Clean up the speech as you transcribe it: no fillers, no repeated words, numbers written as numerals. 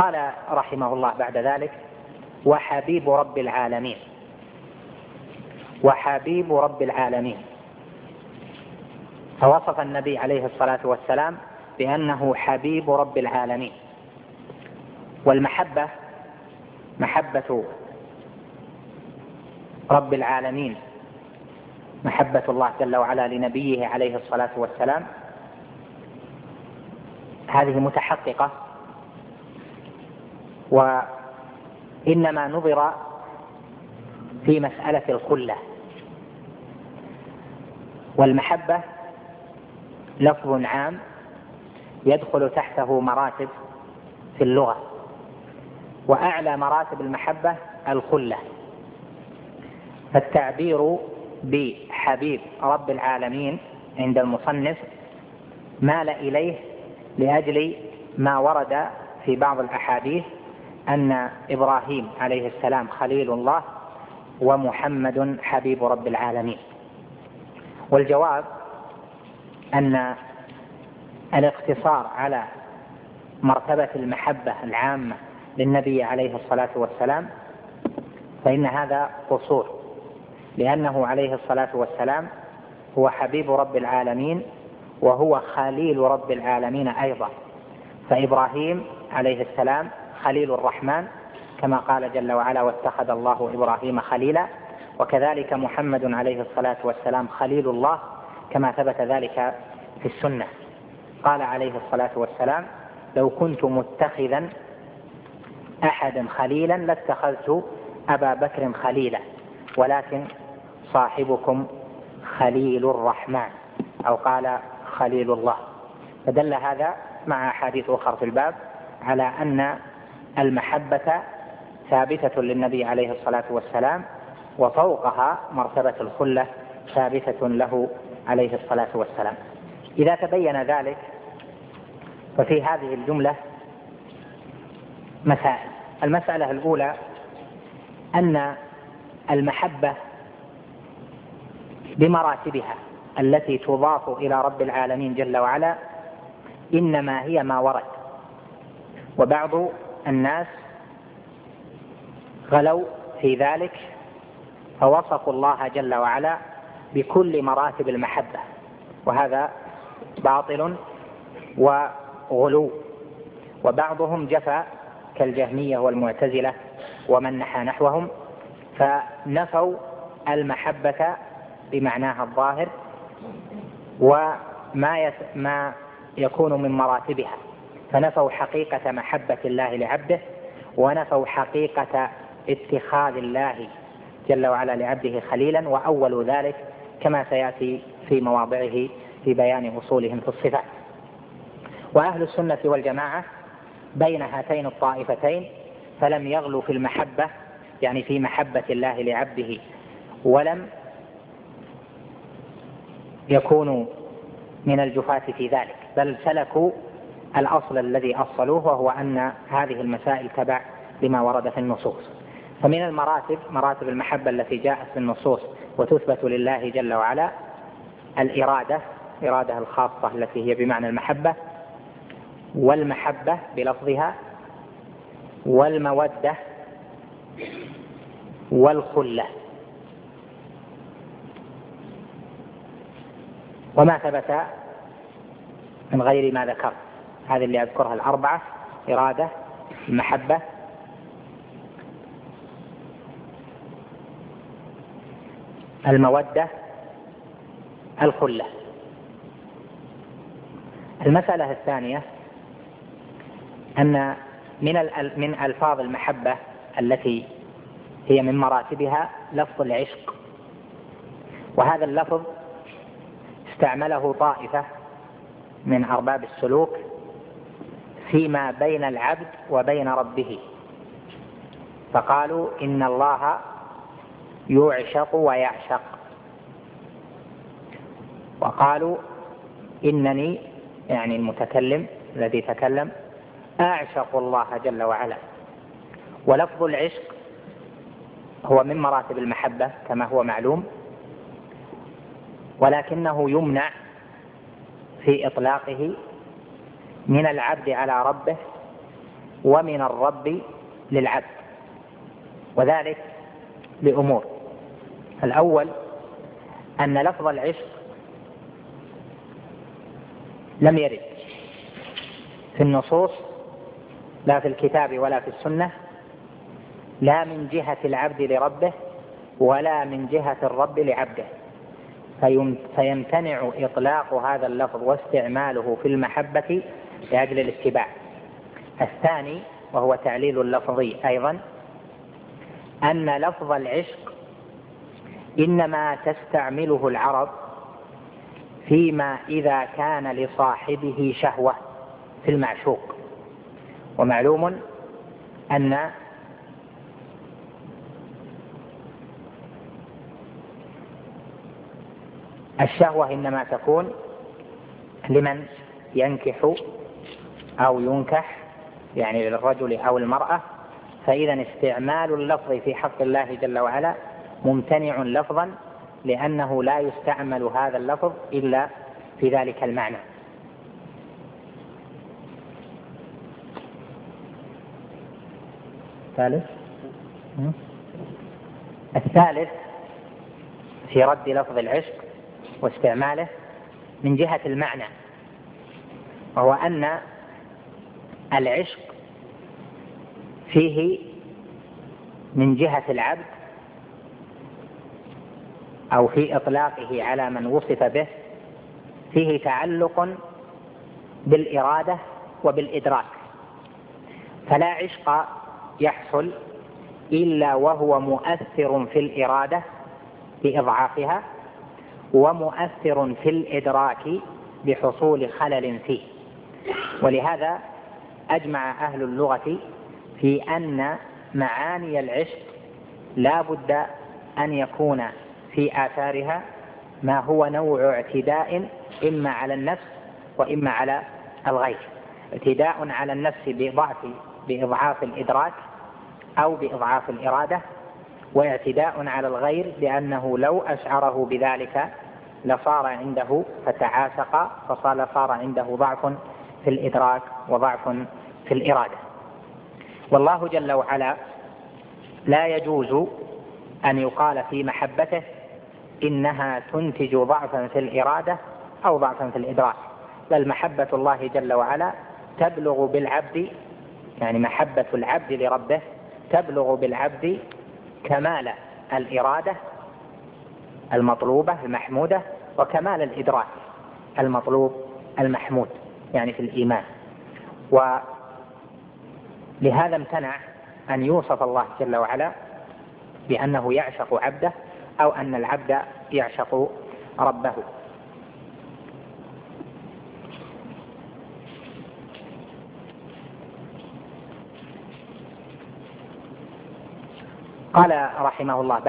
قال رحمه الله بعد ذلك: وحبيب رب العالمين. وحبيب رب العالمين، فوصف النبي عليه الصلاة والسلام بأنه حبيب رب العالمين. والمحبة محبة رب العالمين، محبة الله جل وعلا لنبيه عليه الصلاة والسلام، هذه متحققة، وإنما نظر في مسألة الخلة. والمحبة لفظ عام يدخل تحته مراتب في اللغة، وأعلى مراتب المحبة الخلة. فالتعبير بحبيب رب العالمين عند المصنف مال إليه لأجل ما ورد في بعض الأحاديث أن إبراهيم عليه السلام خليل الله ومحمد حبيب رب العالمين. والجواب أن الاقتصار على مرتبة المحبة العامة للنبي عليه الصلاة والسلام فإن هذا قصور، لأنه عليه الصلاة والسلام هو حبيب رب العالمين وهو خليل رب العالمين أيضا. فإبراهيم عليه السلام خليل الرحمن كما قال جل وعلا: واتخذ الله إبراهيم خليلا. وكذلك محمد عليه الصلاة والسلام خليل الله كما ثبت ذلك في السنة. قال عليه الصلاة والسلام: لو كنت متخذا أحدا خليلا لاتخذت أبا بكر خليلا، ولكن صاحبكم خليل الرحمن، أو قال خليل الله. فدل هذا مع أحاديث أخرى في الباب على أن المحبة ثابتة للنبي عليه الصلاة والسلام، وفوقها مرتبة الخلة ثابتة له عليه الصلاة والسلام. إذا تبين ذلك ففي هذه الجملة مسائل. المسألة الأولى أن المحبة بمراتبها التي تضاف إلى رب العالمين جل وعلا إنما هي ما ورد، وبعض الناس غلوا في ذلك فوصفوا الله جل وعلا بكل مراتب المحبة، وهذا باطل وغلو. وبعضهم جفا كالجهمية والمعتزلة ومن نحى نحوهم، فنفوا المحبة بمعناها الظاهر وما يكون من مراتبها، فنفوا حقيقة محبة الله لعبده، ونفوا حقيقة اتخاذ الله جل وعلا لعبده خليلا، وأولوا ذلك كما سيأتي في مواضعه في بيان أصولهم في الصفات. وأهل السنة والجماعة بين هاتين الطائفتين، فلم يغلوا في المحبة، يعني في محبة الله لعبده، ولم يكونوا من الجفاة في ذلك، بل سلكوا الأصل الذي أصلوه، وهو أن هذه المسائل تبع لما ورد في النصوص. فمن المراتب مراتب المحبة التي جاءت في النصوص وتثبت لله جل وعلا الإرادة الخاصة التي هي بمعنى المحبة، والمحبة بلفظها، والمودة، والخلة. وما ثبت من غير ما ذكر، هذه اللي أذكرها الأربعة: إرادة، المحبة، المودة، الخلة. المسألة الثانية أن من ألفاظ المحبة التي هي من مراتبها لفظ العشق، وهذا اللفظ استعمله طائفة من أرباب السلوك فيما بين العبد وبين ربه، فقالوا إن الله يعشق ويعشق، وقالوا إنني، يعني المتكلم الذي تكلم، أعشق الله جل وعلا. ولفظ العشق هو من مراتب المحبة كما هو معلوم، ولكنه يمنع في إطلاقه من العبد على ربه ومن الرب للعبد، وذلك لأمور. الأول أن لفظ العشق لم يرد في النصوص، لا في الكتاب ولا في السنة، لا من جهة العبد لربه ولا من جهة الرب لعبده، فيمتنع إطلاق هذا اللفظ واستعماله في المحبة لأجل الاتباع. الثاني وهو تعليل اللفظي أيضا، أن لفظ العشق إنما تستعمله العرب فيما إذا كان لصاحبه شهوة في المعشوق، ومعلوم أن الشهوة إنما تكون لمن ينكح أو ينكح، يعني للرجل أو المرأة، فإذا استعمال اللفظ في حق الله جل وعلا ممتنع لفظا، لأنه لا يستعمل هذا اللفظ إلا في ذلك المعنى. الثالث في رد لفظ العشق واستعماله من جهة المعنى، وهو أن العشق فيه من جهة العبد أو في إطلاقه على من وصف به فيه تعلق بالإرادة وبالإدراك، فلا عشق يحصل إلا وهو مؤثر في الإرادة بإضعافها، ومؤثر في الإدراك بحصول خلل فيه. ولهذا أجمع أهل اللغة في أن معاني العشق لا بد أن يكون في آثارها ما هو نوع اعتداء إما على النفس وإما على الغير، اعتداء على النفس بإضعاف الإدراك أو بإضعاف الإرادة، واعتداء على الغير بأنه لو أشعره بذلك لصار عنده فتعاسق، صار عنده ضعف في الإدراك وضعف في الإرادة. والله جل وعلا لا يجوز أن يقال في محبته إنها تنتج ضعفا في الإرادة أو ضعفا في الإدراك، بل محبة الله جل وعلا تبلغ بالعبد، يعني محبة العبد لربه تبلغ بالعبد كمال الإرادة المطلوبة المحمودة وكمال الإدراك المطلوب المحمود، يعني في الإيمان. ولهذا امتنع أن يوصف الله جل وعلا بأنه يعشق عبده أو أن العبد يعشق ربه. قال رحمه الله